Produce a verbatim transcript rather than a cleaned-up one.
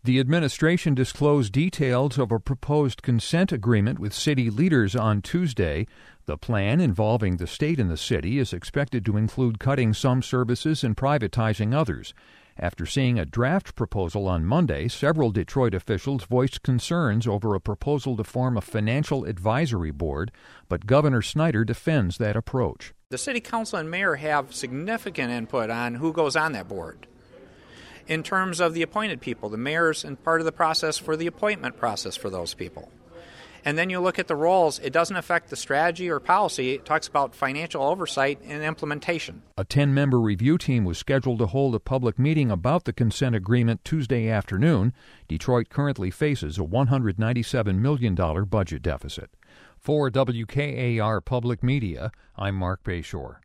The administration disclosed details of a proposed consent agreement with city leaders on Tuesday. The plan, involving the state and the city, is expected to include cutting some services and privatizing others. After seeing a draft proposal on Monday, several Detroit officials voiced concerns over a proposal to form a financial advisory board, but Governor Snyder defends that approach. The city council and mayor have significant input on who goes on that board. In terms of the appointed people, the mayor's and part of the process for the appointment process for those people. And then you look at the roles, it doesn't affect the strategy or policy. It talks about financial oversight and implementation. A ten-member review team was scheduled to hold a public meeting about the consent agreement Tuesday afternoon. Detroit currently faces a one hundred ninety-seven million dollars budget deficit. For W K A R Public Media, I'm Mark Bayshore.